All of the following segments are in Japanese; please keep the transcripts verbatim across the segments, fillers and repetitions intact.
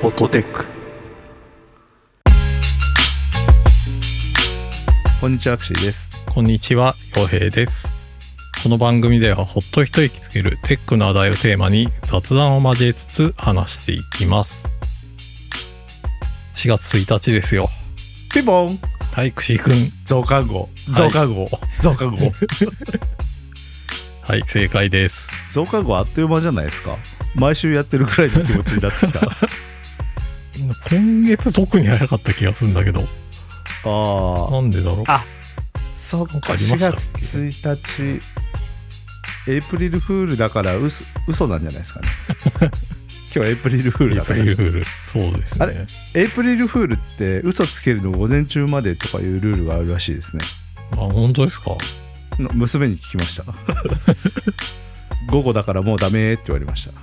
フォトテック。こんにちは、アクシーです。 こんにちは、陽平です。この番組ではほっと一息つけるテックの話題をテーマに雑談を交えつつ話していきます。しがつついたちですよ。 ピンポン。 はい、くしーくん。 増刊号増刊号、はい、増刊号はい、正解です。 増刊号あっという間じゃないですか。毎週やってるくらいの気持ちになってきた今月特に早かった気がするんだけど。 ああ、 なんでだろう。 あ、そっか、しがつついたちエイプリルフールだから嘘、嘘なんじゃないですかね今日エイプリルフールだから。 エイプリルフール、そうですね。 あれ、エイプリルフールって嘘つけるの午前中までとかいうルールがあるらしいですね。 あ、本当ですか。 娘に聞きました午後だからもうダメって言われました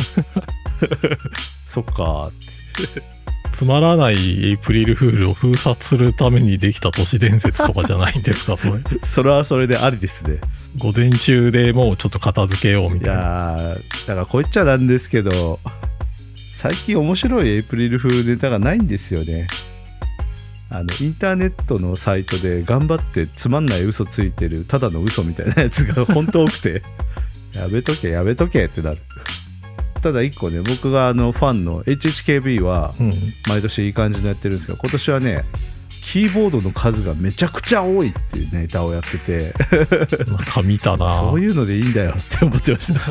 そっかーってつまらないエイプリルフールを封殺するためにできた都市伝説とかじゃないんですかそれ。 それはそれでありですね。 午前中でもうちょっと片付けようみたいな。いやだからこう言っちゃなんですけど、最近面白いエイプリルフールネタがないんですよね。あのインターネットのサイトで頑張ってつまんない嘘ついてるただの嘘みたいなやつが本当多くてやめとけやめとけってなる。ただ一個ね、僕があのファンの エイチエイチケービー は毎年いい感じのやってるんですけど、今年はねキーボードの数がめちゃくちゃ多いっていうネタをやっててなんか見たな。 そういうのでいいんだよって思ってました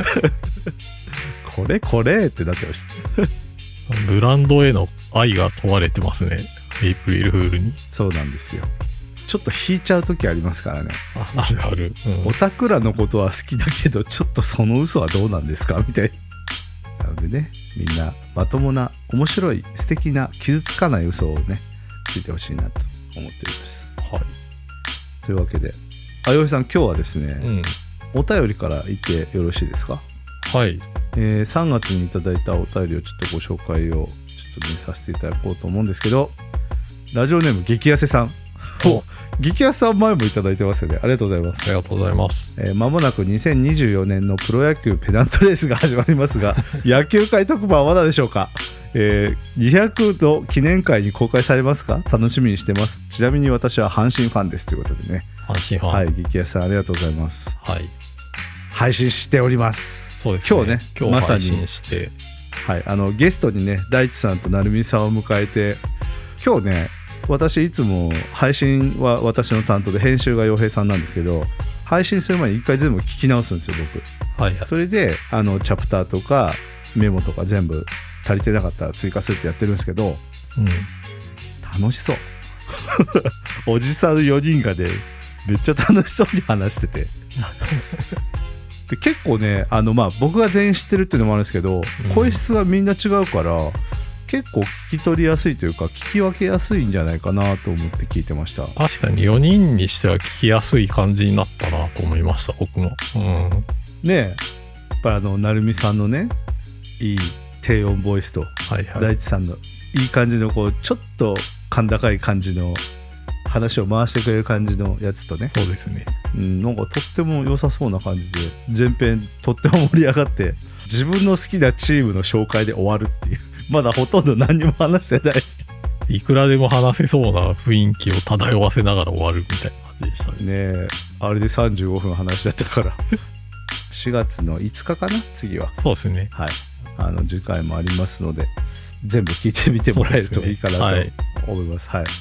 これこれってなってましたブランドへの愛が問われてますね、エイプリルフールに。そうなんですよ。ちょっと引いちゃう時ありますからね。 あ、あるある、うん、 オタクらのことは好きだけどちょっとその嘘はどうなんですかみたいな。なのでね、みんなまともな面白い素敵な傷つかない嘘をねついてほしいなと思っております。 はい。 というわけで、あよひさん、今日はですね、 うん、 お便りから言ってよろしいですか。 はい。 えー、さんがつにいただいたお便りをちょっとご紹介をちょっとねさせていただこうと思うんですけど、ラジオネーム激痩せさん。激痩せさん前もいただいてますよね。ありがとうございます。 ありがとうございます。 えー、間もなくにせんにじゅうよねんのプロ野球ペナントレースが始まりますが野球界特番はまだでしょうか。えー、にひゃくの記念会に公開されますか。楽しみにしてます。ちなみに私は阪神ファンですということでね。 阪神ファン。 はい、激痩せさんありがとうございます。 はい。 配信しております。 そうですね。 今日ね、 今日配信して、 はい、あのゲストにね大地さんと成美さんを迎えて、今日ね私いつも配信は私の担当で編集が陽平さんなんですけど、配信する前に一回全部聞き直すんですよ僕。 はいはい。 それであのチャプターとかメモとか全部足りてなかったら追加するってやってるんですけど、 うん、 楽しそうおじさんよにんがねめっちゃ楽しそうに話しててで結構ねあのまあ僕が全員知ってるっていうのもあるんですけど、うん、声質がみんな違うから結構聞き取りやすいというか聞き分けやすいんじゃないかなと思って聞いてました。 確かによにんにしては聞きやすい感じになったなと思いました僕も、うん、 ねえ、やっぱりあの成美さんのねいい低音ボイスと、はいはい、大地さんのいい感じのこうちょっと甲高い感じの話を回してくれる感じのやつとね。 そうですね、 うん、なんかとっても良さそうな感じで前編とっても盛り上がって自分の好きなチームの紹介で終わるっていうまだほとんど何にも話してないいくらでも話せそうな雰囲気を漂わせながら終わるみたいな感じでしたね。 ねえ、あれでさんじゅうごふん話しちゃったからしがつのいつかかな次は。 そうですね、 はい、あの次回もありますので全部聞いてみてもらえるといいかなと思います。はい、はい、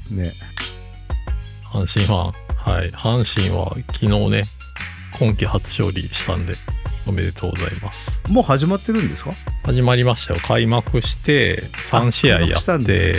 ね、 阪神ファン、はい、阪神は昨日ね今季初勝利したんでおめでとうございます。 もう始まってるんですか。 始まりましたよ。開幕してさんしあいやって、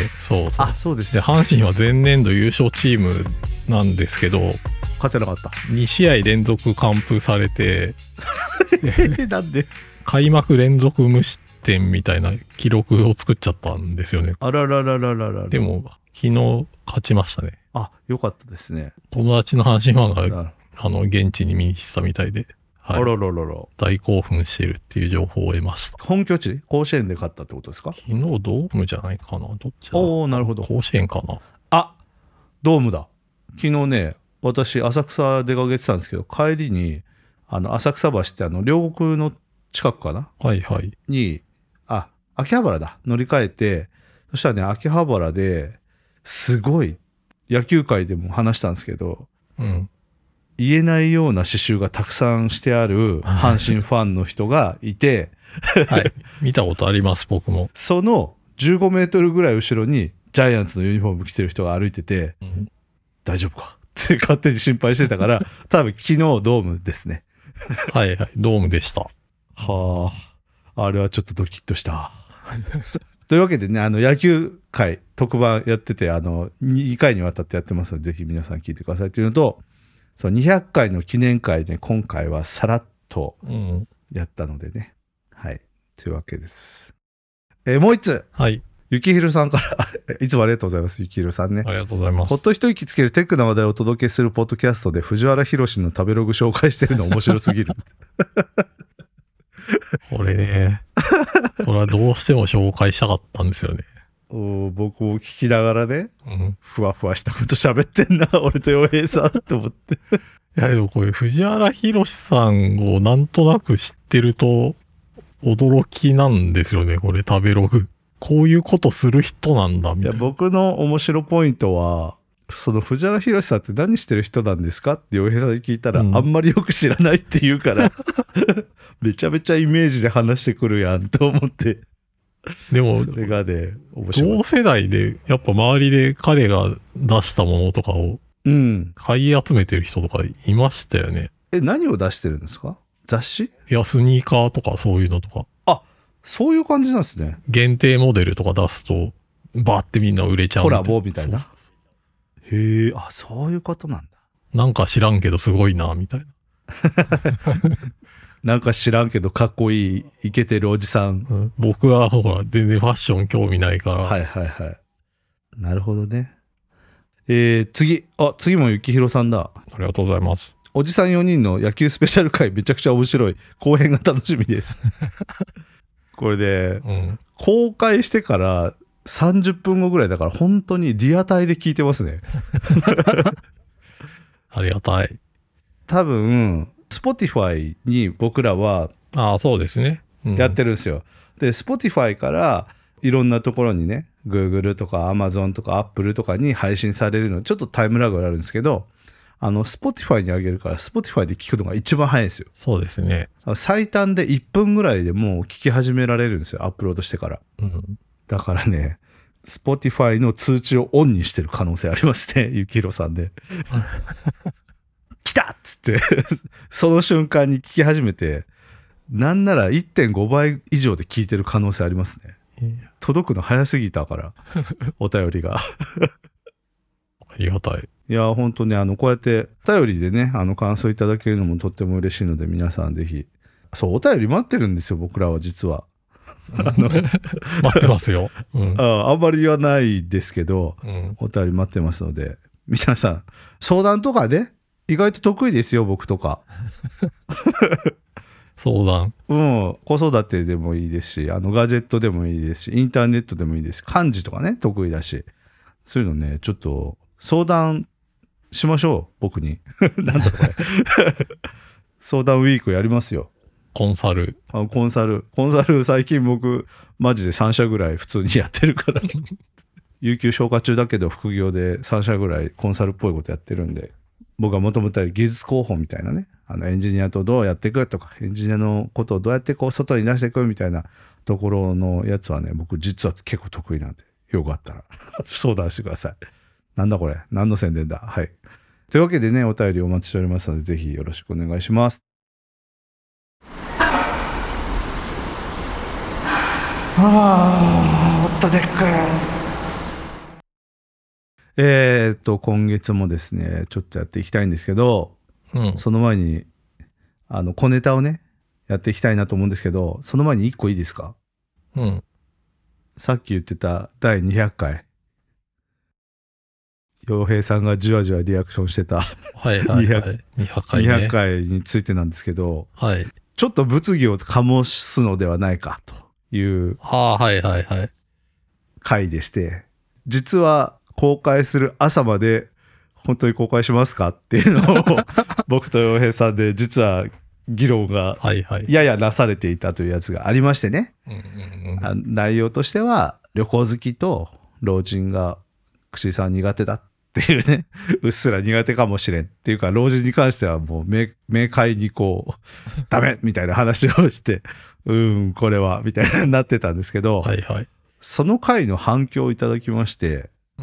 そうそう、 あ、そうです。 で阪神は前年度優勝チームなんですけど勝てなかった。 にしあい連続完封されてなんで開幕連続無失点みたいな記録を作っちゃったんですよね。 あらららららら。 でも昨日勝ちましたね。 あ、よかったですね。 友達の阪神ファンがあの現地に見に来てたみたいで、はい、 あらららら大興奮してるっていう情報を得ました。 本拠地甲子園で勝ったってことですか。 昨日ドームじゃないかな、どっちだ。 おお、なるほど。 甲子園かな。 あ、ドームだ。昨日ね私浅草出かけてたんですけど、帰りにあの浅草橋ってあの両国の近くかな、 はいはい、 にあ秋葉原だ乗り換えて、そしたらね秋葉原ですごい野球界でも話したんですけど、 うん、 言えないような刺繍がたくさんしてある阪神ファンの人がいてはい見たことあります僕も。 そのじゅうごメートルぐらい後ろにジャイアンツのユニフォーム着てる人が歩いてて、うん、大丈夫かって勝手に心配してたから多分昨日ドームですねはいはいドームでした。 はあ、あれはちょっとドキッとしたというわけでね、あの野球界特番やってて、あのにかいにわたってやってますので、ぜひ皆さん聞いてくださいというのと、そうにひゃっかいの記念会で今回はさらっとやったのでね、うん、はいというわけです。えー、もう一つ、 はい、 ゆきひろさんからいつもありがとうございます。ゆきひろさんね、 ありがとうございます。 ほっと一息つけるテックな話題をお届けするポッドキャストで藤原宏の食べログ紹介してるの面白すぎるこれねこれはどうしても紹介したかったんですよね。 お僕も聞きながらね、 うん、 ふわふわしたこと喋ってんな俺と洋平さんって思っていやでもこれ藤原宏さんをなんとなく知ってると驚きなんですよね。これ食べログこういうことする人なんだみたいな。 いや僕の面白ポイントは、その藤原宏さんって何してる人なんですかって洋平さんに聞いたら、うん、あんまりよく知らないって言うからめちゃめちゃイメージで話してくるやんと思って。でもそれがね面白い。 同世代でやっぱ周りで彼が出したものとかを買い集めてる人とかいましたよね。 え何を出してるんですか？雑誌？ いやスニーカーとかそういうのとか。 あそういう感じなんですね。 限定モデルとか出すとバーってみんな売れちゃうみたいな。 コラボみたいな。そうそうそう。へえ、あそういうことなんだ。 なんか知らんけどすごいなみたいななんか知らんけどかっこいいイケてるおじさん、 うん、僕はほら全然ファッション興味ないから。 はいはいはい。なるほどね。えー、次あ次もゆきひろさんだ。 ありがとうございます。 おじさんよにんの野球スペシャル回めちゃくちゃ面白い。後編が楽しみですこれで、うん、公開してからさんじゅっぷんごぐらいだから本当にリアタイで聞いてますねありがたい。 多分Spotify に僕らはああそうですね、 うん、やってるんですよ。で Spotify からいろんなところにね Google とか Amazon とか Apple とかに配信されるのちょっとタイムラグがあるんですけど、あの Spotify に上げるから Spotify で聞くのが一番早いんですよ。 そうですね。 最短でいっぷんぐらいでもう聞き始められるんですよ、アップロードしてから、うん、だからね Spotify の通知をオンにしてる可能性ありますねゆきひろさんで来たっつってその瞬間に聞き始めて、なんなら いってんご 倍以上で聞いてる可能性ありますね。届くの早すぎたからお便りがありがたい。 いや本当にあのこうやってお便りでねあの感想いただけるのもとっても嬉しいので、皆さんぜひ。そうお便り待ってるんですよ僕らは実はあの待ってますよ、うん、 あ, あんまり言わないですけど、うん、お便り待ってますので皆さん相談とかね意外と得意ですよ僕とか相談、 うん、子育てでもいいですし、あのガジェットでもいいですし、インターネットでもいいですし、漢字とかね得意だし、そういうのねちょっと相談しましょう僕になんだこれ相談ウィークやりますよ。 コンサルあコンサルコンサル最近僕マジでさん社ぐらい普通にやってるから有給消化中だけど副業でさん社ぐらいコンサルっぽいことやってるんで、僕はもともと技術広報みたいなね、あのエンジニアとどうやっていくとかエンジニアのことをどうやってこう外に出していくみたいなところのやつはね僕実は結構得意なんで、よかったら相談してください。なんだこれ何の宣伝だ。はいというわけでねお便りお待ちしておりますのでぜひよろしくお願いします。あー、ホットテック。えーっと、今月もですね、ちょっとやっていきたいんですけど、うん、その前に、あの、小ネタをね、やっていきたいなと思うんですけど、その前にいっこいいですか？うん。さっき言ってただいにひゃっかい。洋平さんがじわじわリアクションしてた、 はいはいはい、にひゃく, にひゃっかいね、 にひゃっかいについてなんですけど、 はい、 ちょっと物議を醸すのではないかという回でして、実は公開する朝まで本当に公開しますかっていうのを僕と洋平さんで実は議論がはいはい。 ややなされていたというやつがありましてね、 うんうんうん、 あ内容としては旅行好きと老人が串井さん苦手だっていうねうっすら苦手かもしれんっていうか、老人に関してはもう 明, 明快にこうダメみたいな話をしてうーんこれはみたいになってたんですけど、 はいはい。 その回の反響をいただきまして、 うん、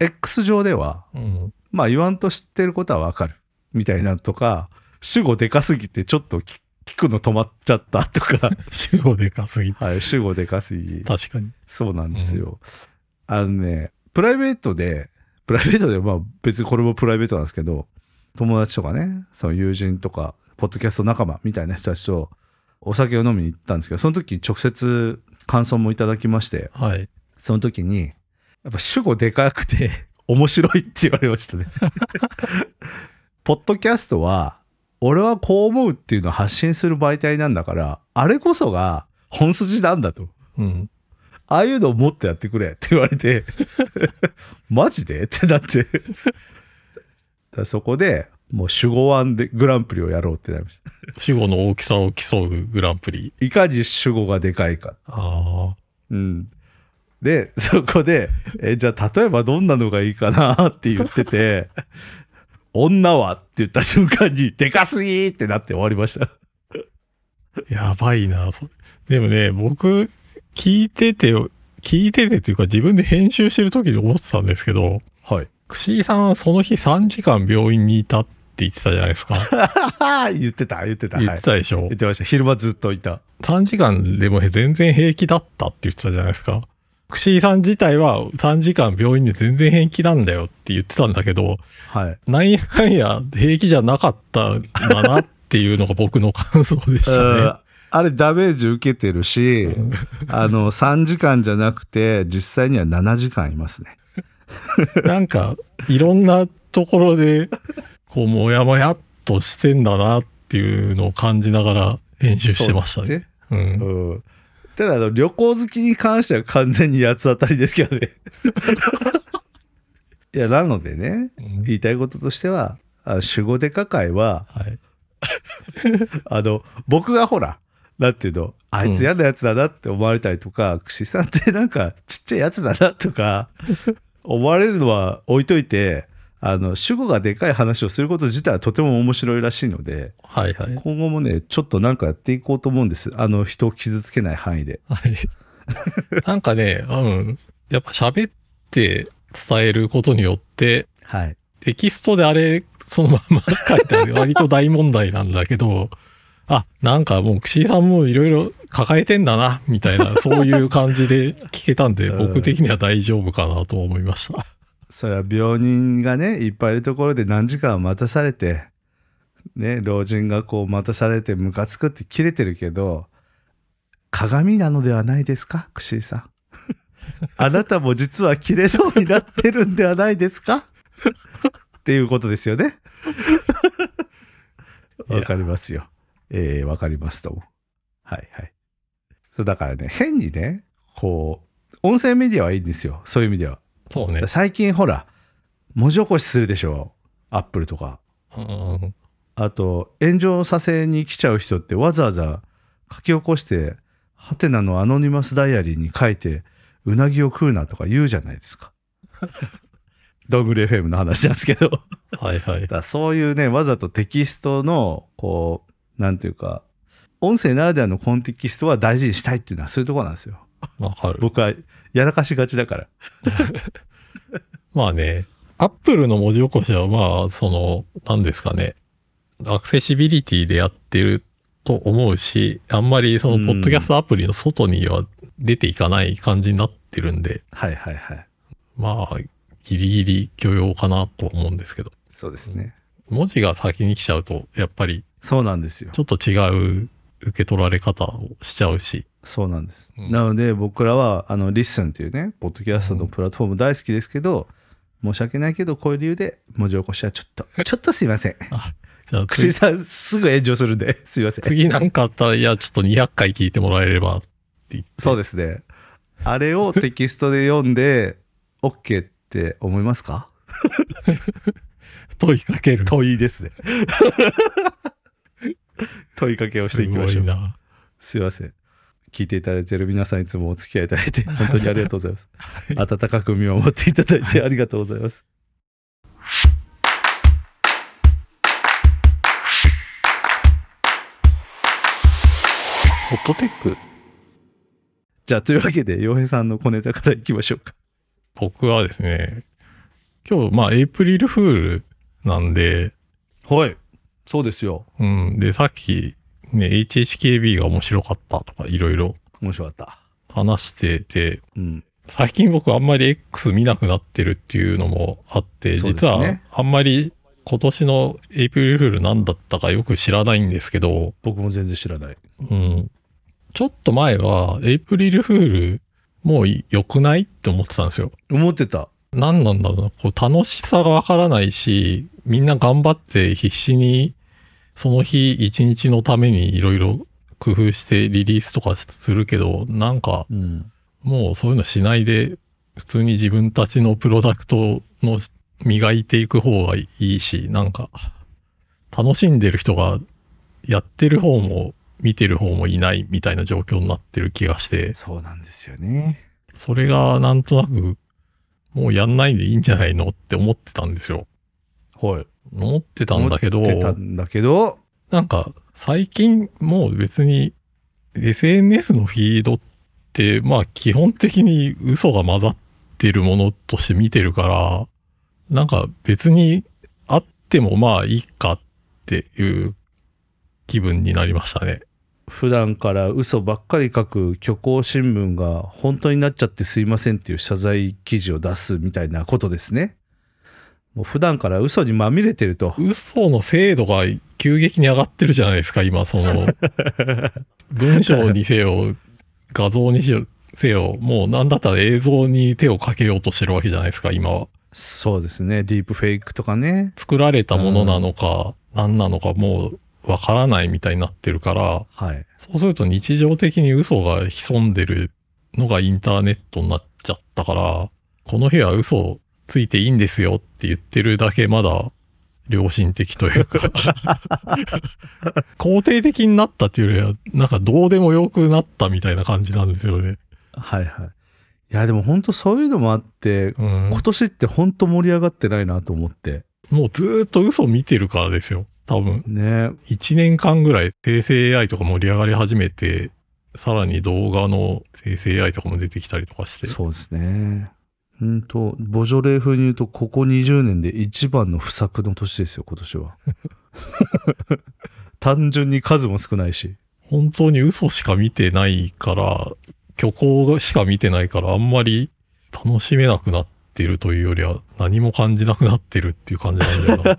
X 上では、 うん、 まあ言わんと知ってることはわかるみたいなとか、主語でかすぎてちょっと聞くの止まっちゃったとか主語でかすぎ。 はい、主語でかすぎ。 確かに。 そうなんですよ。うん、あのね、プライベートで、プライベートで、まあ別にこれもプライベートなんですけど、友達とかね、その友人とか、ポッドキャスト仲間みたいな人たちとお酒を飲みに行ったんですけど、その時直接感想もいただきまして、 はい、 その時に、やっぱ主語でかくて面白いって言われましたね。ポッドキャストは、俺はこう思うっていうのを発信する媒体なんだから、あれこそが本筋なんだと。 うん、 ああいうのをもっとやってくれって言われて、マジでってなってだそこでもう主語ワンでグランプリをやろうってなりました。 主語の大きさを競うグランプリ。 いかに主語がでかいか。 ああ。 うん。で、そこで、え、じゃあ例えばどんなのがいいかなって言ってて、女はって言った瞬間に、でかすぎーってなって終わりました。 やばいな。そでもね、僕、聞いてて、聞いててっていうか自分で編集してる時に思ってたんですけど、 はい。 串井さんはその日さんじかん病院にいたって言ってたじゃないですか。 言ってた、言ってた。 言ってたでしょ。 はい、言ってました。昼間ずっといた。 さんじかんでも全然平気だったって言ってたじゃないですか。串井さん自体はさんじかん病院で全然平気なんだよって言ってたんだけど、 はい。 なんやかんや平気じゃなかったんだなっていうのが僕の感想でしたね。 あれダメージ受けてるし、あのさんじかんじゃなくて実際にはななじかんいますね。 なんかいろんなところでこうもやもやっとしてんだなっていうのを感じながら編集してましたね。うん。 うん、ただあの旅行好きに関しては完全に八つ当たりですけどね。いやなのでね、うん、言いたいこととしては主語デカ会は、はい、あの僕がほらなんていうのあいつ嫌なやつだなって思われたりとか、うん、串さんってなんかちっちゃいやつだなとか思われるのは置いといて、あの主語がでかい話をすること自体はとても面白いらしいので、はいはい、今後もねちょっとなんかやっていこうと思うんです。あの人を傷つけない範囲で、はい、 なんかね、うん、やっぱ喋って伝えることによって、はい、テキストであれそのまま書いてある割と大問題なんだけどあ、なんかもう串井さんもいろいろ抱えてんだなみたいなそういう感じで聞けたんで、うん、僕的には大丈夫かなと思いました。 それは病人がねいっぱいいるところで何時間待たされてね、老人がこう待たされてムカつくって切れてるけど、鏡なのではないですか串井さん。あなたも実は切れそうになってるんではないですかっていうことですよね。わかりますよ。えー、わかりますとも。はいはい。そうだからね、変にね、こう音声メディアはいいんですよ。そういう意味では。 そうね。 最近ほら文字起こしするでしょ。アップルとか。うん、あと炎上させに来ちゃう人ってわざわざ書き起こしてハテナのアノニマスダイアリーに書いてうなぎを食うなとか言うじゃないですか。どんぐり エフエム の話なんですけど。 はいはい。 だそういうねわざとテキストのこうなんていうか音声ならではのコンテキストは大事にしたいっていうのはそういうところなんですよ。 わかる。 僕はやらかしがちだから。 まあね、アップルの文字起こしはまあその何ですかね、アクセシビリティでやってると思うし、あんまりそのポッドキャストアプリの外には出ていかない感じになってるんで、 うん、はいはいはい。 まあギリギリ許容かなと思うんですけど。 そうですね。 文字が先に来ちゃうとやっぱりそうなんですよ。 ちょっと違う受け取られ方をしちゃうし。 そうなんです。うん、なので僕らはあのリッスンっていうねポッドキャストのプラットフォーム大好きですけど、うん、申し訳ないけどこういう理由で文字起こしはちょっとちょっとすいません。あ、じゃあ串井さんすぐ炎上するんですいません。 次なんかあったらいやちょっとにひゃっかい聞いてもらえればって言って。 そうですね。あれをテキストで読んで OK って思いますか？ 問いかける。 問いですね。 問いかけをしていきましょう。 すごいな。 すいません。聞いていただいている皆さんいつもお付き合いいただいて本当にありがとうございます。はい、温かく見守っていただいてありがとうございます。ホットテック。じゃあというわけで洋平さんの小ネタからいきましょうか。 僕はですね、今日まあエイプリルフールなんで、 はい、そうですよ。 うん、でさっきね エイチエイチケービー が面白かったとかいろいろ面白かった話してて、 うん、 最近僕あんまり X 見なくなってるっていうのもあって、 そうです実ね、 はあんまり今年のエイプリルフール何だったかよく知らないんですけど、 僕も全然知らない。 うん、ちょっと前はエイプリルフールもう良くないって思ってたんですよ。 思ってた。 何なんだろうな、こう楽しさがわからないし、みんな頑張って必死にその日一日のためにいろいろ工夫してリリースとかするけど、なんかもうそういうのしないで普通に自分たちのプロダクトの磨いていく方がいいし、なんか楽しんでる人がやってる方も見てる方もいないみたいな状況になってる気がして。 そうなんですよね。 それがなんとなくもうやんないでいいんじゃないのって思ってたんですよ。 はい。 思ってたんだけど、 思ってたんだけど、 なんか最近もう別に エスエヌエス のフィードってまあ基本的に嘘が混ざってるものとして見てるから、なんか別にあってもまあいいかっていう気分になりましたね。 普段から嘘ばっかり書く虚構新聞が本当になっちゃってすいませんっていう謝罪記事を出すみたいなことですね。もう普段から嘘にまみれてると。 嘘の精度が急激に上がってるじゃないですか、今。その文章にせよ画像にせよ、もうなんだったら映像に手をかけようとしてるわけじゃないですか、今は。 そうですね。ディープフェイクとかね。 作られたものなのか、何なのかもうわからないみたいになってるから、 はい、 そうすると日常的に嘘が潜んでるのがインターネットになっちゃったから、この日は嘘ついていいんですよって言ってるだけまだ良心的というか肯定的になったっていうよりはなんかどうでもよくなったみたいな感じなんですよね。 はいはい。いやでも本当そういうのもあって、うん、今年って本当盛り上がってないなと思って。 もうずーっと嘘見てるからですよ。多分。 ね。 いちねんかんぐらい生成 エーアイ とか盛り上がり始めて、さらに動画の生成 エーアイ とかも出てきたりとかして。 そうですね。うんと、ボジョレー風に言うと、ここにじゅうねんで一番の不作の年ですよ、今年は。単純に数も少ないし。 本当に嘘しか見てないから、虚構しか見てないから、あんまり楽しめなくなってるというよりは、何も感じなくなってるっていう感じなんだよな。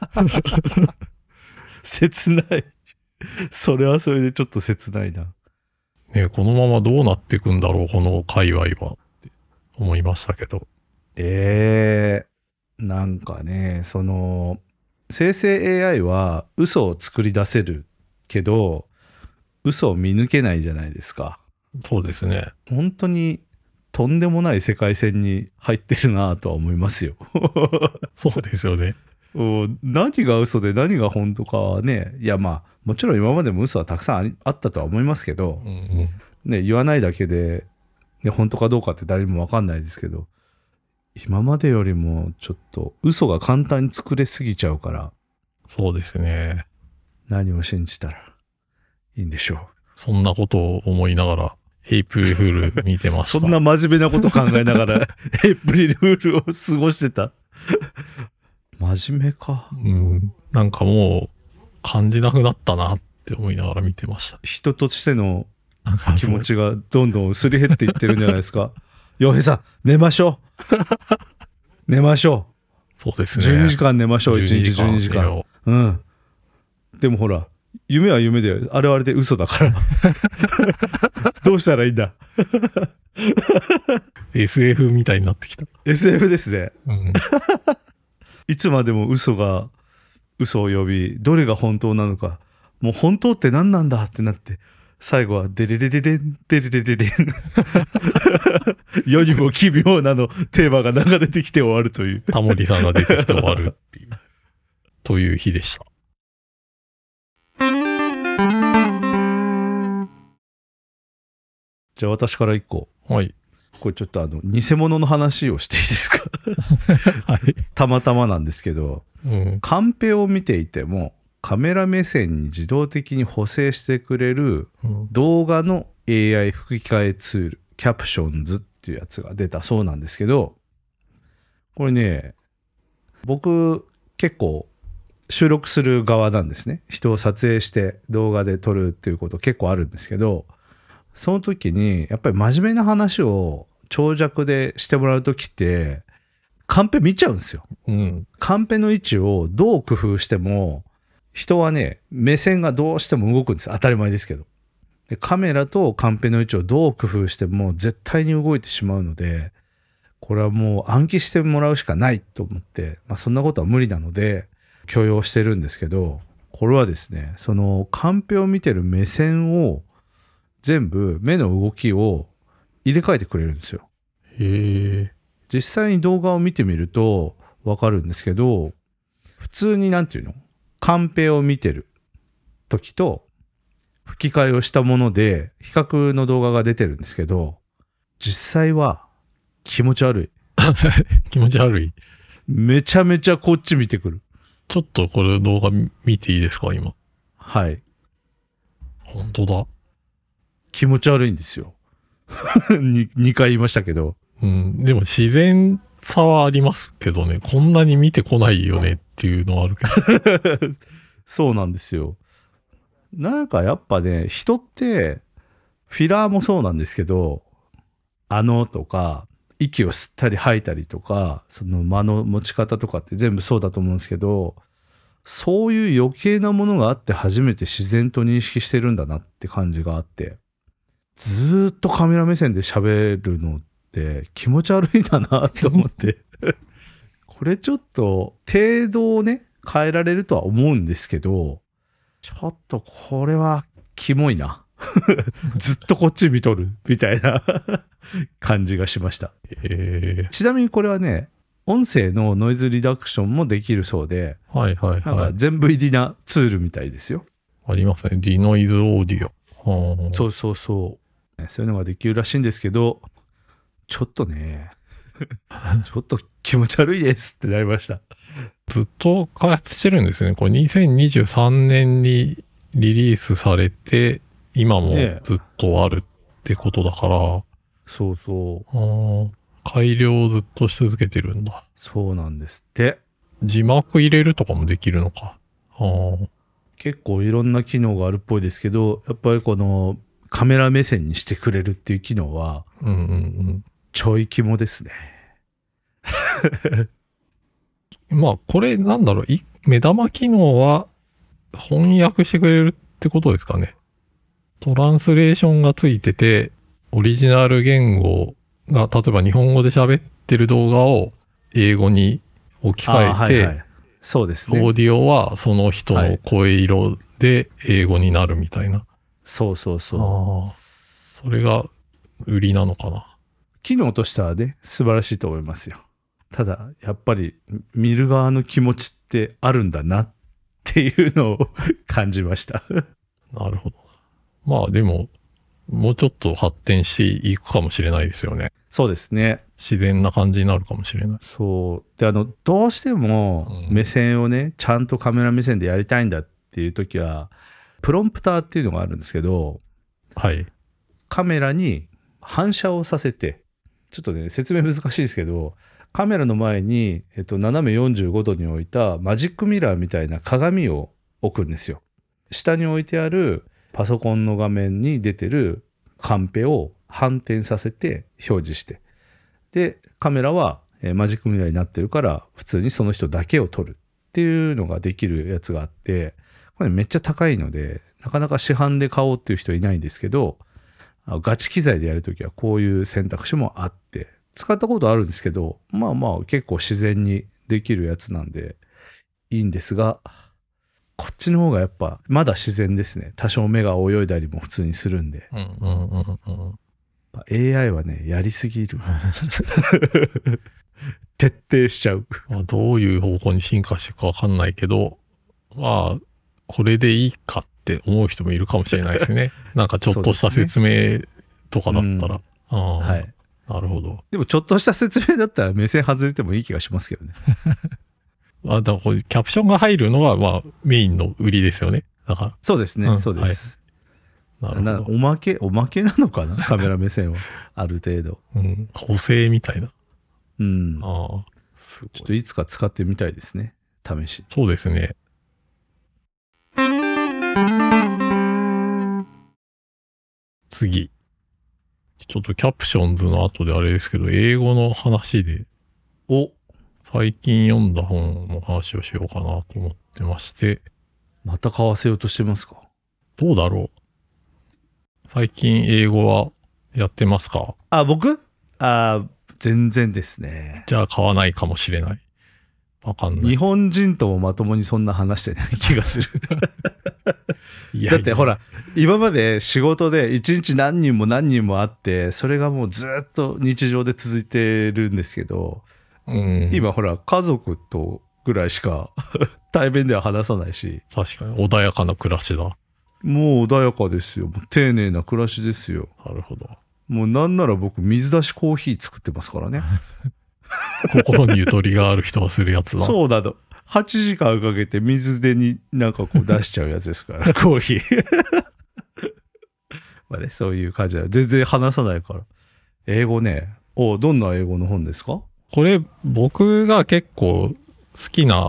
切ない。それはそれでちょっと切ないな。 ね、このままどうなっていくんだろう、この界隈は。思いましたけど。 ええー、なんかね、その生成 エーアイ は嘘を作り出せるけど嘘を見抜けないじゃないですか。 そうですね。 本当にとんでもない世界線に入ってるなとは思いますよ。 そうですよね。 何が嘘で何が本当かはね、いやまあもちろん今までも嘘はたくさんあったとは思いますけど、うんうんね、言わないだけでで本当かどうかって誰も分かんないですけど、今までよりもちょっと嘘が簡単に作れすぎちゃうから。 そうですね。 何を信じたらいいんでしょう。 そんなことを思いながらエイプリルフール見てました。 そんな真面目なこと考えながらエイプリルフールを過ごしてた。真面目か。 うん。なんかもう感じなくなったなって思いながら見てました。 人としての気持ちがどんどんすり減っていってるんじゃないですか。洋平さん、寝ましょう。寝ましょう。そうですね。 じゅうにじかん寝ましょう。いちにちじゅうにじかん。うん。でもほら、夢は夢で、あれはあれで嘘だから。どうしたらいいんだ。 エスエフ みたいになってきた。 エスエフ ですね。 うん、 いつまでも嘘が嘘を呼び、どれが本当なのか、もう本当って何なんだってなって、最後はデレレレレンデレレレレン世にも奇妙なのテーマが流れてきて終わるという、 タモリさんが出てきて終わるっていうという日でした。 じゃあ私からいっこ。 はい。 これちょっとあの偽物の話をしていいですか？ はい。 たまたまなんですけど、 うん。 カンペを見ていてもカメラ目線に自動的に補正してくれるうん動画の エーアイ 吹き替えツール、キャプションズっていうやつが出たそうなんですけど、これね、僕結構収録する側なんですね。人を撮影して動画で撮るっていうこと結構あるんですけど、その時にやっぱり真面目な話を長尺でしてもらう時ってカンペ見ちゃうんですよ。 うん。 カンペの位置をどう工夫しても人はね、目線がどうしても動くんです。当たり前ですけど。でカメラとカンペの位置をどう工夫しても絶対に動いてしまうので、これはもう暗記してもらうしかないと思って、まあ、そんなことは無理なので許容してるんですけど、これはですね、そのカンペを見てる目線を全部目の動きを入れ替えてくれるんですよ。 へえ。 実際に動画を見てみるとわかるんですけど、普通になんていうの、カンペを見てる時と吹き替えをしたもので比較の動画が出てるんですけど、実際は気持ち悪い。 気持ち悪い。 めちゃめちゃこっち見てくる。 ちょっとこれ動画見ていいですか、今。 はい。 本当だ。 気持ち悪いんですよ。に, にかい言いましたけど。 うん。でも自然さはありますけどね。こんなに見てこないよねっていうのはあるけど。 そうなんですよ。なんかやっぱね、人ってフィラーもそうなんですけど、あのとか息を吸ったり吐いたりとか、その間の持ち方とかって全部そうだと思うんですけど、そういう余計なものがあって初めて自然と認識してるんだなって感じがあって、ずーっとカメラ目線で喋るのって気持ち悪いんだなと思ってこれちょっと程度をね変えられるとは思うんですけど、ちょっとこれはキモいなずっとこっち見とるみたいな感じがしました。 へえ。 ちなみにこれはね、音声のノイズリダクションもできるそうで、 はいはいなんかはい。 全部入りなツールみたいですよ。 ありますね。ディノイズオーディオ。はあ、 そうそうそう。そういうのができるらしいんですけど、ちょっとね、ちょっと気持ち悪いですってなりました。 ずっと開発してるんですね。これにせんにじゅうさんねんにリリースされて、今もずっとあるってことだから、ね、 そうそう。 あ改良をずっとし続けてるんだ。 そうなんですって。 字幕入れるとかもできるのか。あ結構いろんな機能があるっぽいですけど、やっぱりこのカメラ目線にしてくれるっていう機能は、 うんうんうん。 ちょい肝ですね。 まあ、これなんだろう、い目玉機能は翻訳してくれるってことですかね。トランスレーションがついてて、オリジナル言語が、例えば日本語で喋ってる動画を英語に置き換えて、 はいはい、そうですね。 オーディオはその人の声色で英語になるみたいな。はい、 そうそうそう。 あそれが売りなのかな。 機能としてはね、素晴らしいと思いますよ。ただ、やっぱり見る側の気持ちってあるんだなっていうのを感じました。 なるほど。まあでも、もうちょっと発展していくかもしれないですよね。 そうですね。 自然な感じになるかもしれない。 そう。で、あの、どうしても目線をね、うん、ちゃんとカメラ目線でやりたいんだっていう時は、プロンプターっていうのがあるんですけど、 はい。 カメラに反射をさせて、ちょっとね、説明難しいですけど、カメラの前に、えっと、斜めよんじゅうごどに置いたマジックミラーみたいな鏡を置くんですよ。下に置いてあるパソコンの画面に出てるカンペを反転させて表示して、でカメラはマジックミラーになってるから普通にその人だけを撮るっていうのができるやつがあって、これめっちゃ高いのでなかなか市販で買おうっていう人いないんですけど、ガチ機材でやるときはこういう選択肢もあって、使ったことあるんですけど、まあまあ結構自然にできるやつなんでいいんですが、こっちの方がやっぱまだ自然ですね。多少目が泳いだりも普通にするんで。 うんうんうんうん、 エーアイ はね、やりすぎる。徹底しちゃう。 まあ、どういう方向に進化していくかわかんないけど、まあ、これでいいかって思う人もいるかもしれないですね。なんかちょっとした説明とかだったら。ああ、 はい。 なるほど。 でもちょっとした説明だったら目線外れてもいい気がしますけどね。 あ、だからこれキャプションが入るのが、まあ、メインの売りですよね。だから。 そうですね、 うん、 そうです。 はい、なるほど。 おまけ、おまけなのかなカメラ目線は。ある程度。 うん。補正みたいな。 うん。 ああ、すごい。 ちょっといつか使ってみたいですね。試し。 そうですね。次。ちょっとキャプションズの後であれですけど、英語の話で。 お最近読んだ本の話をしようかなと思ってまして。 また買わせようとしてますか？ どうだろう？最近英語はやってますか？ あ、僕？あ、全然ですね。 じゃあ買わないかもしれない。わかんない。 日本人ともまともにそんな話してない気がする。いやいやだってほら、今まで仕事で一日何人も何人も会って、それがもうずっと日常で続いてるんですけど、うん、今ほら家族とぐらいしか対面では話さないし。 確かに穏やかな暮らしだ。もう穏やかですよ。もう丁寧な暮らしですよ。 なるほど。 もうなんなら僕水出しコーヒー作ってますからね。 心にゆとりがある人がするやつだ。 そうだと。はちじかんかけて水でになんかこう出しちゃうやつですから、コーヒー。まあね、そういう感じだ。全然話さないから。英語ね。お、どんな英語の本ですか？ これ僕が結構好きな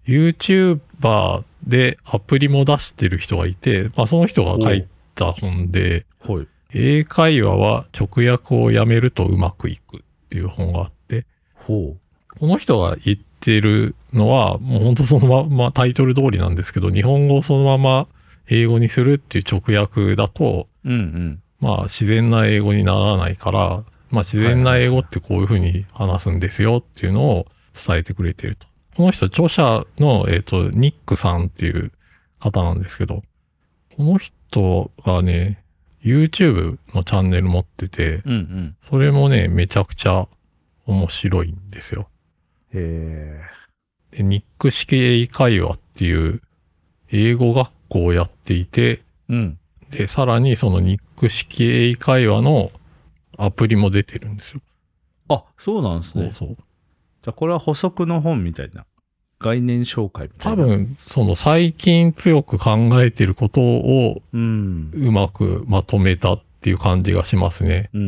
YouTuber でアプリも出してる人がいて、まあその人が書いた本で、 はい、 英会話は直訳をやめるとうまくいくっていう本があって、 ほう。 この人が言ってるのはもう本当そのままタイトル通りなんですけど、日本語をそのまま英語にするっていう直訳だと、 うんうん、 まあ自然な英語にならないから、まあ自然な英語ってこういうふうに話すんですよっていうのを伝えてくれていると。この人、著者の、えっと、ニックさんっていう方なんですけど、この人がね、YouTube のチャンネル持ってて、 うんうん、 それもね、めちゃくちゃ面白いんですよ。 へー。で、ニック式英会話っていう英語学校をやっていて、 うん、 で、さらにそのニック式英会話のアプリも出てるんですよ。 あ、そうなんですね。 そうそう。 じゃあこれは補足の本みたいな。概念紹介みたいな。 多分、その最近強く考えてることをうまくまとめたっていう感じがしますね。 うんうんうん、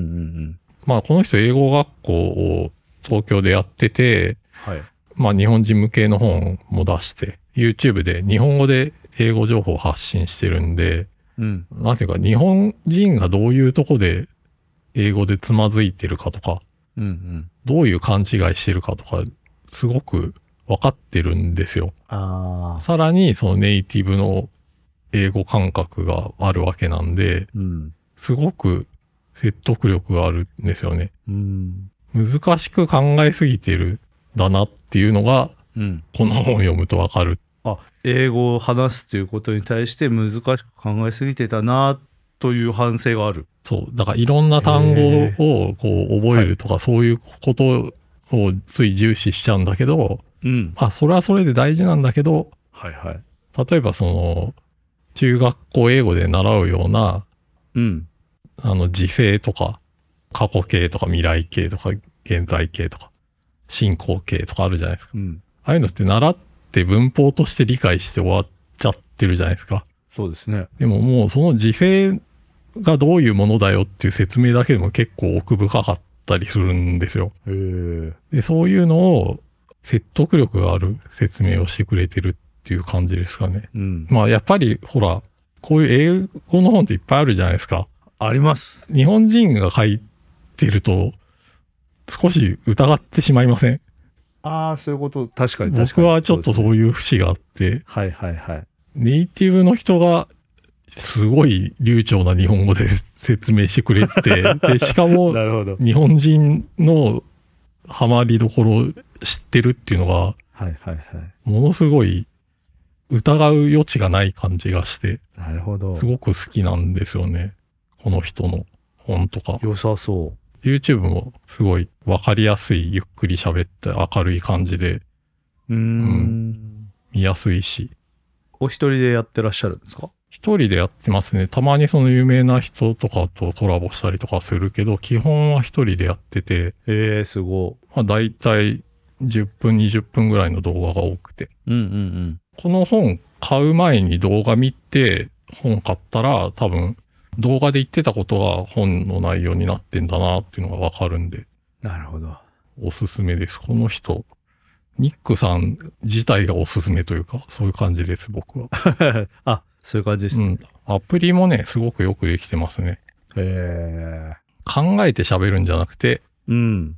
まあこの人英語学校を東京でやってて、 はい、 まあ日本人向けの本も出して、YouTube で日本語で英語情報を発信してるんで、うん、なんていうか日本人がどういうとこで英語でつまずいてるかとか、うんうん、どういう勘違いしてるかとか、すごく分かってるんですよ。あ、さらにそのネイティブの英語感覚があるわけなんで、うん、すごく説得力があるんですよね。うん、難しく考えすぎてるんだなっていうのが、うん、この本を読むと分かる。 あ、英語を話すっていうことに対して難しく考えすぎてたなという反省がある。 そう。だからいろんな単語をこう覚えるとか、はい、そういうことをつい重視しちゃうんだけど、うん、まあそれはそれで大事なんだけど、はいはい。例えばその中学校英語で習うような、うん、あの時制とか過去形とか未来形とか現在形とか進行形とかあるじゃないですか。うん、ああいうのって習って文法として理解して終わっちゃってるじゃないですか。 そうですね。 でももうその時制がどういうものだよっていう説明だけでも結構奥深かったりするんですよ。へー。で、そういうのを説得力がある説明をしてくれてるっていう感じですかね。うん、まあやっぱりほら、こういう英語の本っていっぱいあるじゃないですか。 あります。 日本人が書いてると少し疑ってしまいません？ ああ、そういうこと、確かに確かに。 僕はちょっとそういう節があって、 はいはいはい。 ネイティブの人がすごい流暢な日本語で説明してくれて、で、しかも日本人のハマりどころを知ってるっていうのが、はいはいはい。ものすごい疑う余地がない感じがして、 なるほど。 すごく好きなんですよね。この人の本とか。 良さそう。 YouTube もすごいわかりやすい、ゆっくり喋って明るい感じで、うーん、うん、見やすいし。 お一人でやってらっしゃるんですか？ 一人でやってますね。たまにその有名な人とかとコラボしたりとかするけど、基本は一人でやってて、 えー、すごまあ大体じゅっぷん、にじゅっぷんぐらいの動画が多くて。 い。うんうんうん。 この本買う前に動画見て、本買ったら多分動画で言ってたことが本の内容になってんだなっていうのがわかるんで、 なるほど。 おすすめです。この人、ニックさん自体がおすすめというか、そういう感じです、僕は。 あ、そういう感じですね。 うん。アプリもね、すごくよくできてますね。 へえ。 考えて喋るんじゃなくて、 うん。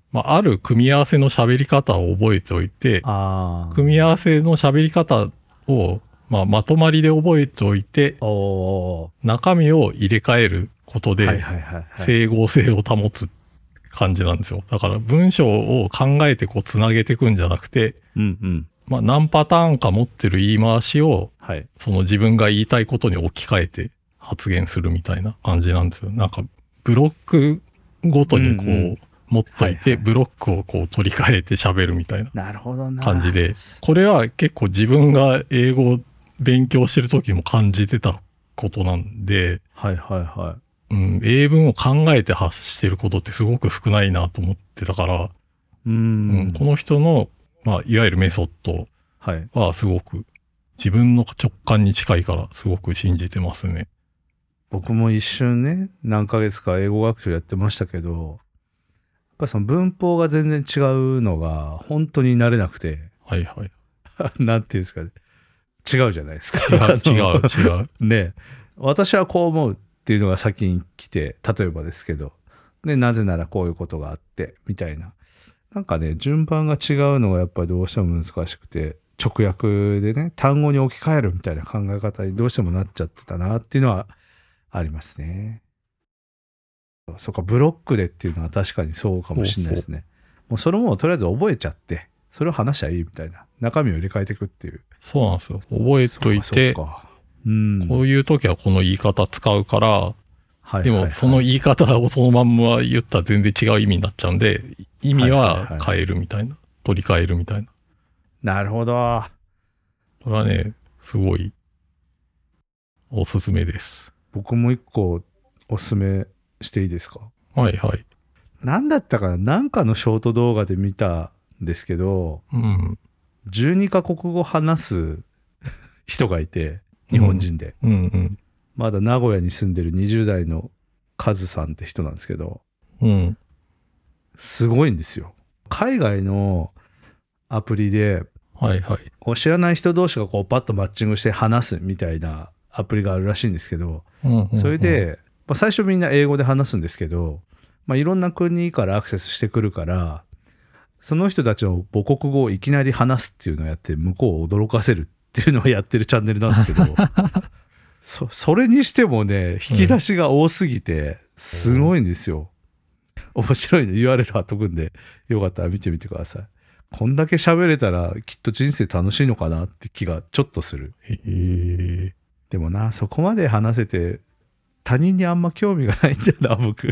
まあ、ある組み合わせの喋り方を覚えておいて、 ああ。 組み合わせの喋り方を、まあ、まとまりで覚えておいて、 おー。 中身を入れ替えることで、 はいはいはい、はい。 整合性を保つ感じなんですよ。だから文章を考えてこうつなげていくんじゃなくて、 うんうん。 まあ何パターンか持ってる言い回しを、 はい。 その自分が言いたいことに置き換えて発言するみたいな感じなんですよ。なんかブロックごとにこう、 うんうん持っといはいはいて、ブロックをこう取り替えて喋るみたいななるほどな。 感じで、これは結構自分が英語を勉強してる時も感じてたことなんで、 はいはいはうん、英文を考えて発してることってすごく少ないなと思ってたから、 い。うーん。 うん、この人の、まあ、いわゆるメソッドはい。 はすごく自分の直感に近いからすごく信じてますね。 僕も一瞬ね、何ヶ月か英語学習やってましたけど、やっぱりその文法が全然違うのが本当に慣れなくて、 はいはい。 なんていうんですかね。違うじゃないですか。 違う違う違う。 ね、私はこう思うっていうのが先に来て、例えばですけど、で、なぜならこういうことがあって、みたいな。なんかね、順番が違うのがやっぱりどうしても難しくて、直訳でね、単語に置き換えるみたいな考え方にどうしてもなっちゃってたなっていうのはありますね。そっか、ブロックでっていうのは確かにそうかもしれないですね。もうそれもとりあえず覚えちゃって、それを話しゃいいみたいな。中身を入れ替えていくっていう。 そうなんですよ。覚えといて、 そうかそうか、うん、 こういう時はこの言い方使うから、 はいはいはい、 でもその言い方をそのまんま言ったら全然違う意味になっちゃうんで、意味は変えるみたいな。取り替えるみたいな。 なるほど。 これはね、すごいおすすめです。 僕も一個おすすめしていいですか？ はいはい。 何だったかな、なんかのショート動画で見たんですけど、 うん。 じゅうにカ国語話す人がいて、日本人で。 うんうん。 まだ名古屋に住んでるにじゅう代のカズさんって人なんですけど、 うん。 すごいんですよ。海外のアプリで、 はいはい。 こう知らない人同士がこうパッとマッチングして話すみたいなアプリがあるらしいんですけど、 うんうんうん、 それで、まあ、最初みんな英語で話すんですけど、まあ、いろんな国からアクセスしてくるから、その人たちの母国語をいきなり話すっていうのをやって向こうを驚かせるっていうのをやってるチャンネルなんですけどそ, それにしてもね、引き出しが多すぎてすごいんですよ、うん、面白いの ユーアールエル 貼っとくんでよかったら見てみてください。こんだけ喋れたらきっと人生楽しいのかなって気がちょっとする。 へー。 でもな、そこまで話せて他人にあんま興味がないんじゃな、僕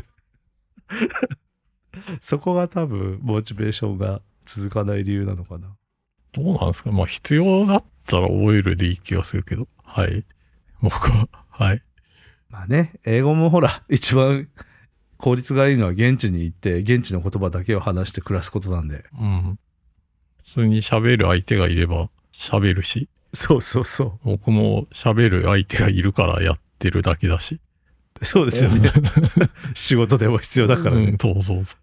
そこが多分モチベーションが続かない理由なのかな。 どうなんですか？まあ必要だったら覚えるでいい気がするけど。はい。僕は、はい。 まあね、英語もほら、一番効率がいいのは現地に行って、現地の言葉だけを話して暮らすことなんで。 うん。普通に喋る相手がいれば喋るし。 そうそうそう。 僕も喋る相手がいるからやってるだけだし。 そうですよね。仕事でも必要だからね。 うん、そうそうそう。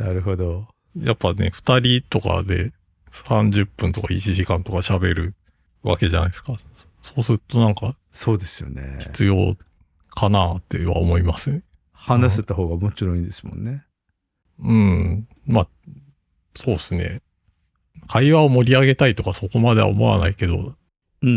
なるほど。 やっぱね、二人とかでさんじゅっぷんとかいちじかんとか喋るわけじゃないですか。そうするとなんか、 そうですよね。 必要かなっては思いますね。 話せた方がもちろんいいですもんね。 うん。まあ、そうですね。会話を盛り上げたいとかそこまでは思わないけど。 うんうん。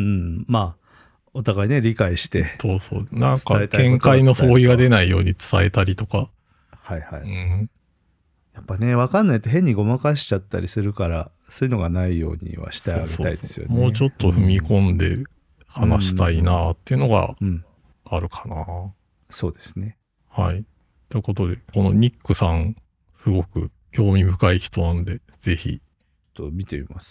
まあ、お互いね、理解して。 そうそう。なんか、見解の相違が出ないように伝えたりとか。 はいはい。 うん、 やっぱね、わかんないと変にごまかしちゃったりするから、そういうのがないようにはしてあげたいですよね。 そうそうそう、もうちょっと踏み込んで話したいなっていうのがあるかな。うんうん、 そうですね。 はい。ということで、このニックさん、すごく興味深い人なんで、ぜひ。 ちょっと見てみます。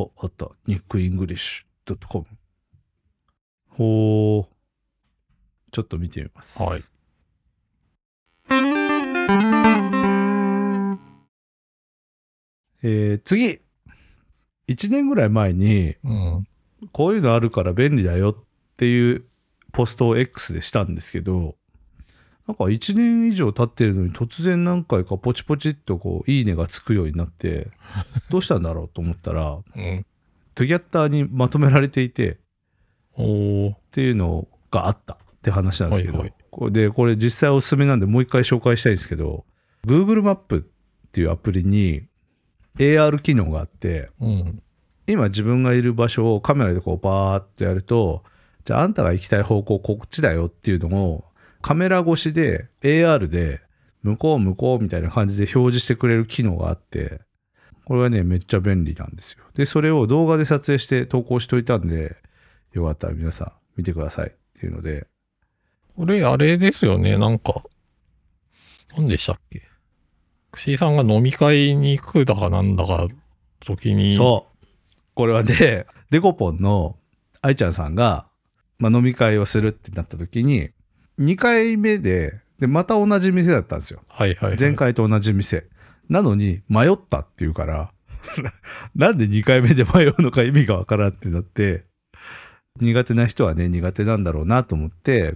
はい。 お、あった。ニックイングリッシュドットコム。 ほう。ちょっと見てみます。 はい。 えー、次。いちねんぐらい前に、 うん、 こういうのあるから便利だよっていうポストを X でしたんですけど、なんかいちねん以上経ってるのに突然何回かポチポチっとこういいねがつくようになってどうしたんだろうと思ったら、 うん、 トゥギャッターにまとめられていておっていうのがあったって話なんですけど、 はいはい、 これでこれ実際おすすめなんでもう一回紹介したいんですけど、 Google マップっていうアプリに エーアール 機能があって、 うん、 今自分がいる場所をカメラでこうバーっとやると、じゃああんたが行きたい方向こっちだよっていうのをカメラ越しで エーアール で向こう向こうみたいな感じで表示してくれる機能があって、これはねめっちゃ便利なんですよ。でそれを動画で撮影して投稿しといたんで、よかったら皆さん見てくださいっていうので。 これあれですよね、なんか何でしたっけ、串井さんが飲み会に行くだかなんだか時に、 そうこれはねデコポンの愛ちゃんさんが、まあ、飲み会をするってなった時ににかいめででまた同じ店だったんですよ。 はいはいはい、 前回と同じ店なのに迷ったっていうからなんでにかいめで迷うのか意味がわからんってなって、苦手な人はね苦手なんだろうなと思って、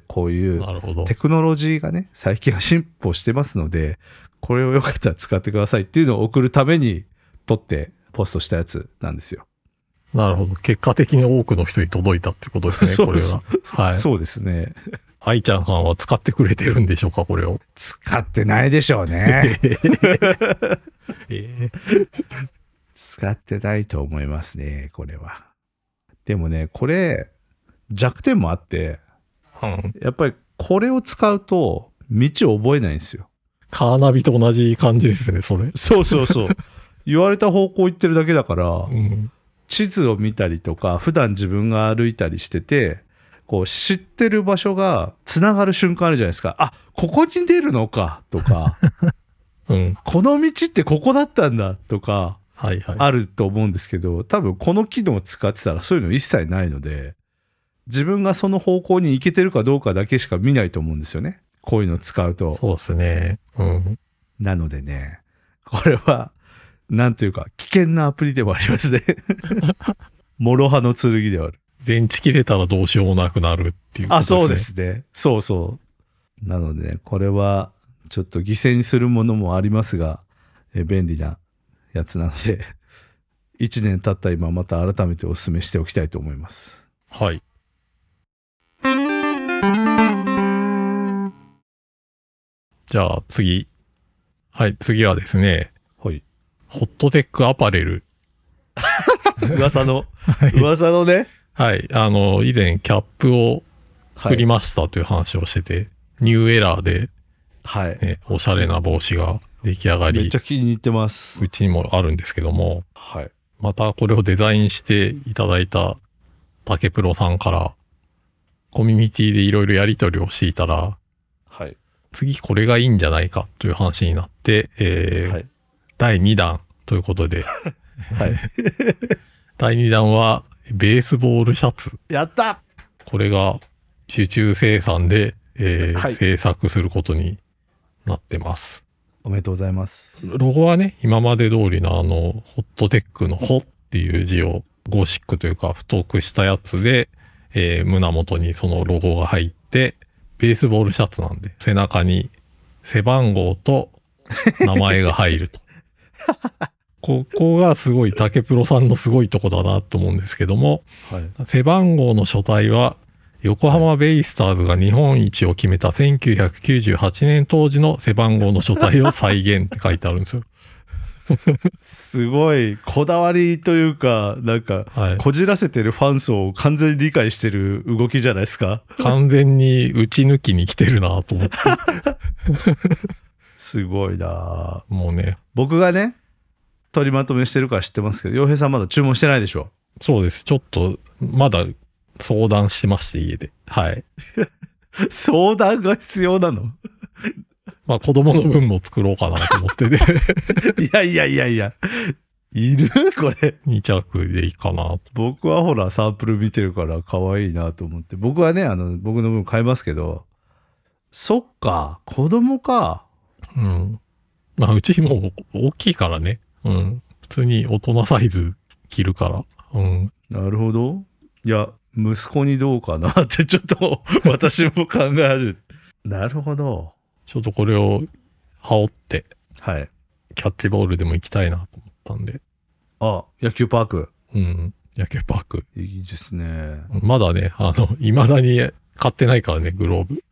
こういうテクノロジーがね最近は進歩してますので、これをよかったら使ってくださいっていうのを送るために撮ってポストしたやつなんですよ。 なるほど。結果的に多くの人に届いたってことですね、これは。はい。 そうですね。 愛ちゃんさんは使ってくれてるんでしょうか、これを。 使ってないでしょうね。 えー、 使ってないと思いますね、これは。でもね、これ弱点もあって、 うん、 やっぱりこれを使うと道を覚えないんですよ。 カーナビと同じ感じですね、それ。 そうそうそう。言われた方向行ってるだけだから、 うん、 地図を見たりとか、普段自分が歩いたりしてて、こう知ってる場所がつながる瞬間あるじゃないですか。あ、ここに出るのかとか、 うん、 この道ってここだったんだとか、 はいはい、 あると思うんですけど、多分この機能を使ってたらそういうの一切ないので、自分がその方向に行けてるかどうかだけしか見ないと思うんですよね。こういうのを使うと。 そうですね。うん。 なのでね、これは、なんというか、危険なアプリでもありますね。諸刃の剣ではある。 電池切れたらどうしようもなくなるっていうことですね。 あ、そうですね。そうそう。なのでね、これは、ちょっと犠牲にするものもありますが、え便利なやつなので、いちねん経った今また改めてお勧めしておきたいと思います。 はい。じゃあ次。はい、次はですね。 はい。 ホットテックアパレル。 噂の、 はい、 噂のね。 はい。あの、以前キャップを作りましたという話をしてて、はい、ニューエラーで、 はい、 ね、おしゃれな帽子が出来上がり。 めっちゃ気に入ってます。 うちにもあるんですけども、 はい。 またこれをデザインしていただいた竹プロさんから、コミュニティでいろいろやり取りをしていたら、 はい。 次これがいいんじゃないかという話になって、えーはい、だいにだんということで、はい、だいにだんはベースボールシャツ。 やった! これが受注生産で、えーはい、制作することになってます。 おめでとうございます。 ロゴはね、今まで通りのあの、ホットテックのホっていう字をゴシックというか太くしたやつで、えー、胸元にそのロゴが入って、ベースボールシャツなんで、背中に背番号と名前が入ると。ここがすごい竹プロさんのすごいとこだなと思うんですけども、はい、背番号の書体は横浜ベイスターズが日本一を決めたせんきゅうひゃくきゅうじゅうはちねん当時の背番号の書体を再現って書いてあるんですよ。 すごいこだわりというか、なんかこじらせてるファン層を完全に理解してる動きじゃないですか。 完全に打ち抜きに来てるなと思って。 すごいな。 もうね、 僕がね取りまとめしてるから知ってますけど、洋平さんまだ注文してないでしょ。 そうです。ちょっとまだ相談してまして家で。はい。 相談が必要なの？ まあ子供の分も作ろうかなと思ってて。 いやいやいやいや。 いるこれ。 に着でいいかなと。 僕はほらサンプル見てるから可愛いなと思って。僕はね、あの、僕の分買いますけど、そっか、子供か。 うん。まあ、うちも大きいからね。うん。普通に大人サイズ着るから。うん。 なるほど。いや、息子にどうかなってちょっと私も考え始めて。なるほど。 ちょっとこれを羽織って、 はい。 キャッチボールでも行きたいなと思ったんで。 あ、野球パーク。 うん。野球パーク。 いいですね。 まだね、あの、未だに買ってないからね、グローブ。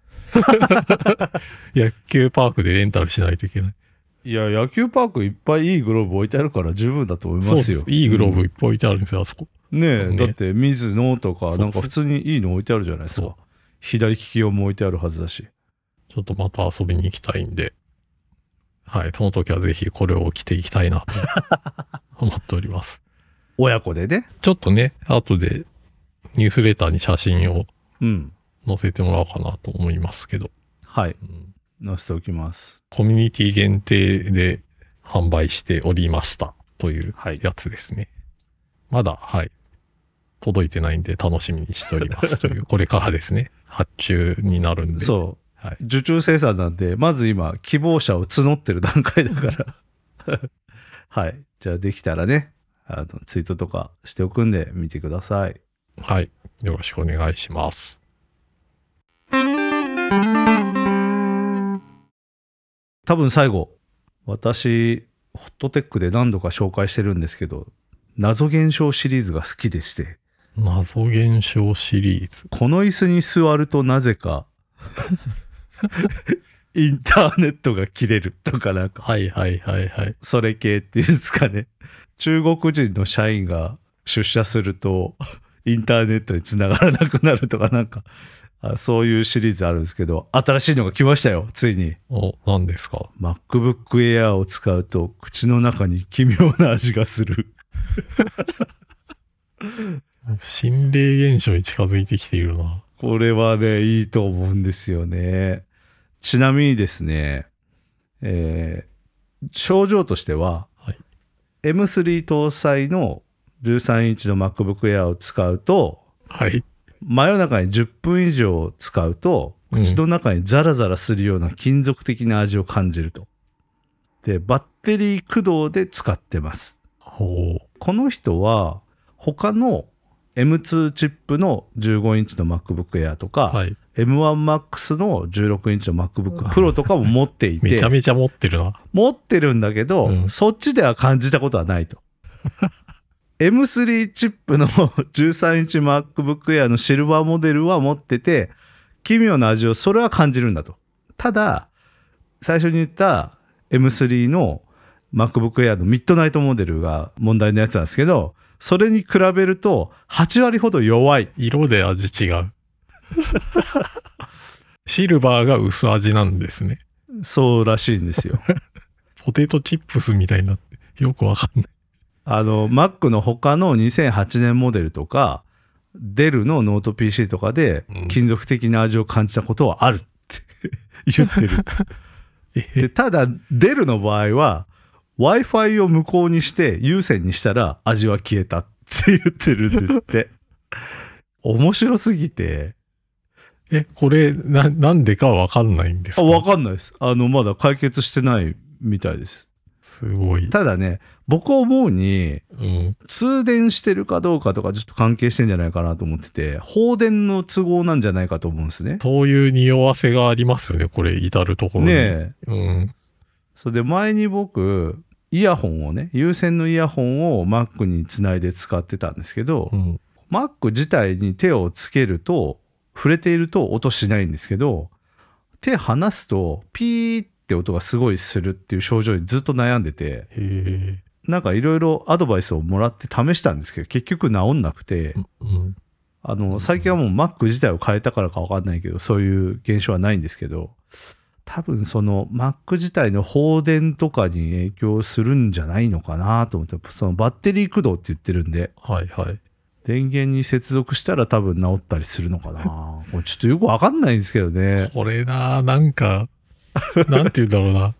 野球パークでレンタルしないといけない。 いや、野球パークいっぱいいいグローブ置いてあるから十分だと思いますよ。 そうです。いいグローブいっぱい置いてあるんですよ、あそこ。 ねえ、 ね、 だって水野とか、 そうそうなんか普通にいいの置いてあるじゃないですか。左利き用も置いてあるはずだし。 ちょっとまた遊びに行きたいんで、はい、その時はぜひこれを着ていきたいなと思っております。 親子でね。 ちょっとね、後でニュースレターに写真をうん。 載せてもらおうかなと思いますけど。 はい。 うん載せておきます。 コミュニティ限定で販売しておりましたというはいやつですね。まだ、はい。届いてないんで楽しみにしておりますという、これからですね。発注になるんで。 そう。 はい。 受注生産なんで、まず今、希望者を募ってる段階だから。はい。じゃあできたらね、あの、ツイートとかしておくんで見てください。 はい。よろしくお願いします。 多分最後、私、ホットテックで何度か紹介してるんですけど、謎現象シリーズが好きでして、 謎現象シリーズ。 この椅子に座るとなぜか、インターネットが切れるとかなんか、 はいはいはいはい。 それ系っていうんですかね。中国人の社員が出社すると、インターネットに繋がらなくなるとかなんか、あそういうシリーズあるんですけど、新しいのが来ましたよ、ついに。 お、何ですか？ MacBook Air を使うと口の中に奇妙な味がする。 心霊現象に近づいてきているな。 これはね、いいと思うんですよね。ちなみにですね、えー、症状としては、 はい、 エムスリー 搭載のじゅうさんインチの MacBook Air を使うと、 はい。 真夜中にじゅっぷん以上使うと、口の中にザラザラするような金属的な味を感じると。で、バッテリー駆動で使ってます。 ほう。 この人は、他の エムツー チップのじゅうごインチの MacBook Air とか、 はい、 エムワンマックス のじゅうろくインチの MacBook Pro とかも持っていて、 めちゃめちゃ持ってるな。 持ってるんだけど、うん、そっちでは感じたことはないと。エムスリー チップのじゅうさんインチ MacBook Air のシルバーモデルは持ってて、奇妙な味をそれは感じるんだと。ただ、最初に言った エムスリー の MacBook Air のミッドナイトモデルが問題のやつなんですけど、それに比べるとはち割ほど弱い。 色で味違う。シルバーが薄味なんですね。 そうらしいんですよ。 ポテトチップスみたいになってよくわかんない。 あの Mac の他のにせんはちねんモデルとかデルのノート ピーシー とかで金属的な味を感じたことはあるって言ってる。でただデルの場合は Wi-Fi を無効にして有線にしたら味は消えたって言ってるんですって。面白すぎて。 え、これな、なんでかはわかんないんですか？ わかんないです。あの、まだ解決してないみたいです。 すごい。 ただね、僕思うに、 うん、 通電してるかどうかとかちょっと関係してんじゃないかなと思ってて、放電の都合なんじゃないかと思うんですね。 そういう匂わせがありますよね、これ、至るところに。ねえ。うん。 それで前に僕、イヤホンをね、有線のイヤホンを Mac につないで使ってたんですけど、うん、Mac 自体に手をつけると、触れていると音しないんですけど、手離すとピーって音がすごいするっていう症状にずっと悩んでて、 へなんかいろいろアドバイスをもらって試したんですけど、結局治んなくて、うん、あの最近はもう Mac 自体を変えたからか分かんないけど、そういう現象はないんですけど、多分その Mac 自体の放電とかに影響するんじゃないのかなと思って、そのバッテリー駆動って言ってるんで、 はいはい。 電源に接続したら多分治ったりするのかな。これちょっとよくわかんないんですけどね。 これな、なんか、なんて言うんだろうな。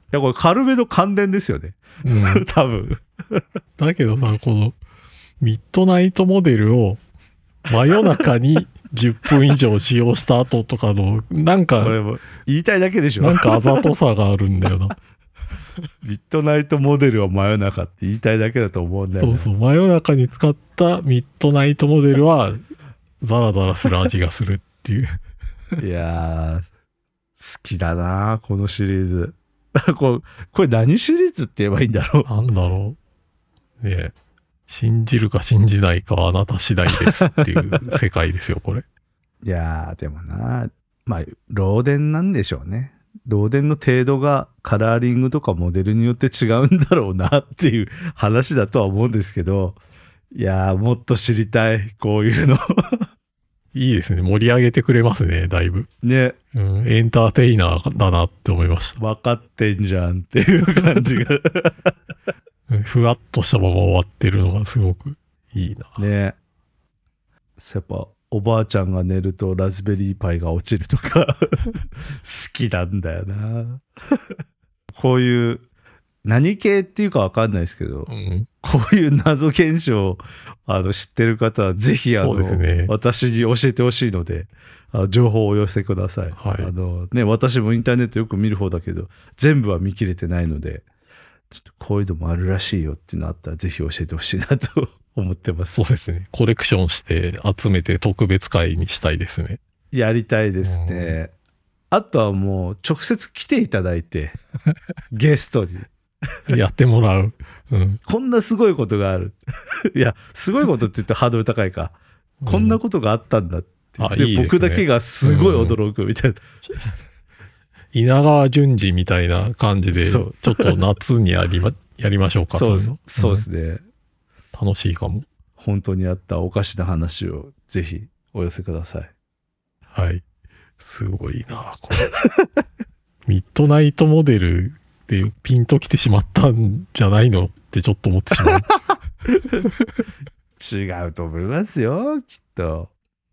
やこれ軽めの感電ですよね、うん、多分だけどさ、このミッドナイトモデルを真夜中にじゅっぷん以上使用した後とかのなんかこれも言いたいだけでしょ。 なんかあざとさがあるんだよなミッドナイトモデルは真夜中って言いたいだけだと思うんだよね。 そうそう、真夜中に使ったミッドナイトモデルはザラザラする味がするっていういやー好きだなこのシリーズこれ、これ何シリーズって言えばいいんだろう。 なんだろうねえ、信じるか信じないかはあなた次第ですっていう世界ですよこれ。 いやーでもな、まあ漏電なんでしょうね。漏電の程度がカラーリングとかモデルによって違うんだろうなっていう話だとは思うんですけど、いやーもっと知りたいこういうのいいですね、盛り上げてくれますねだいぶね、 うん、エンターテイナーだなって思いました。 分かってんじゃんっていう感じがふわっとしたまま終わってるのがすごくいいな。 ね。やっぱおばあちゃんが寝るとラズベリーパイが落ちるとか好きなんだよなこういう何系っていうか分かんないですけど、うん、こういう謎現象をあの知ってる方はぜひあの、ね、私に教えてほしいのであ情報をお寄せください、はい、あのね、私もインターネットよく見る方だけど全部は見切れてないので、ちょっとこういうのもあるらしいよっていうのあったらぜひ教えてほしいなと思ってます。 そうですね、コレクションして集めて特別会にしたいですね。 やりたいですね。あとはもう直接来ていただいてゲストにやってもらう、うん、 こんなすごいことがあるいやすごいことって言ってハードル高いか、うん、こんなことがあったんだって言って、いいですね、僕だけがすごい驚くみたいな、うん、 稲川淳二みたいな感じでちょっと夏にやりま、やりましょうか。 そうです、そうですね、うん、 楽しいかも。 本当にあったおかしな話をぜひお寄せください。 はい、すごいなこれミッドナイトモデルでピンときてしまったんじゃないのってちょっと思ってしまう違うと思いますよきっと。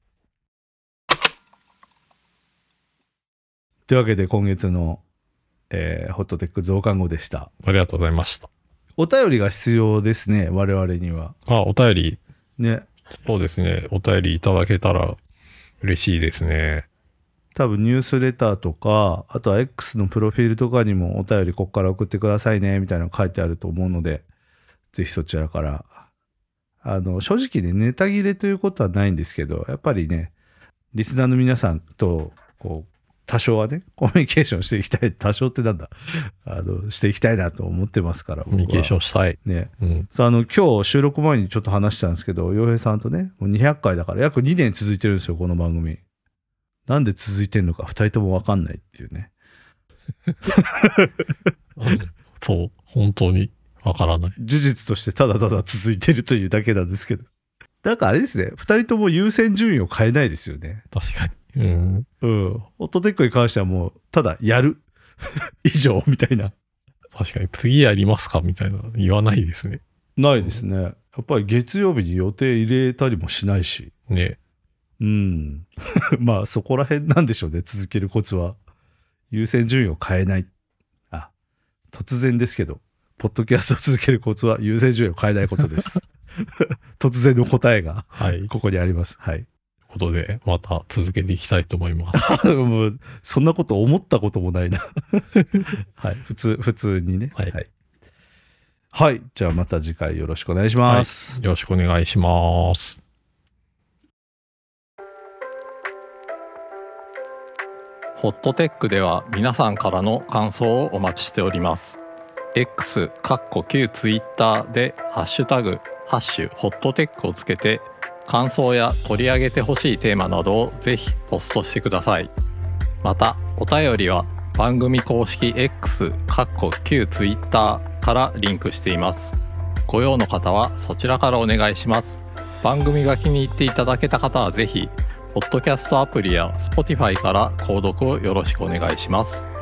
というわけで今月の、えー、ホットテック増刊号でした。 ありがとうございました。 お便りが必要ですね我々には。 あ、お便りね。 そうですね、お便りいただけたら嬉しいですね。 多分ニュースレターとかあとは X のプロフィールとかにもお便りここから送ってくださいねみたいなの書いてあると思うので、ぜひそちらから。あの正直ねネタ切れということはないんですけど、やっぱりねリスナーの皆さんとこう多少はねコミュニケーションしていきたい、多少ってなんだあのしていきたいなと思ってますから。 コミュニケーションしたいね、うん、さあ、あの今日収録前にちょっと話したんですけど、洋平さんとねもうにひゃっかいだから約にねん続いてるんですよこの番組。なんで続いてんのかふたりとも分かんないっていうねそう本当に分からない。 事実としてただただ続いてるというだけなんですけど、だからあれですね、ふたりとも優先順位を変えないですよね。 確かに。うん。 うん。ホットテックに関してはもうただやる以上みたいな。 確かに次やりますかみたいな言わないですね。 ないですね。やっぱり月曜日に予定入れたりもしないし。 ね。 うん。まあそこら辺なんでしょうね、続けるコツは。優先順位を変えない。あ、突然ですけど、ポッドキャストを続けるコツは優先順位を変えないことです。突然の答えがここにあります。はい。ということでまた続けていきたいと思います。 もうそんなこと思ったこともないな。はい。普通普通にね。はい。はい。はい、じゃあまた次回よろしくお願いします。 はい、よろしくお願いします。ホットテックでは皆さんからの感想をお待ちしております。X、かっこ旧ツイッターでハッシュタグ、ハッシュホットテックをつけて感想や取り上げてほしいテーマなどをぜひポストしてください。またお便りは番組公式 X、かっこ旧ツイッターからリンクしています。ご用の方はそちらからお願いします。番組が気に入っていただけた方はぜひポッドキャストアプリや Spotify から購読をよろしくお願いします。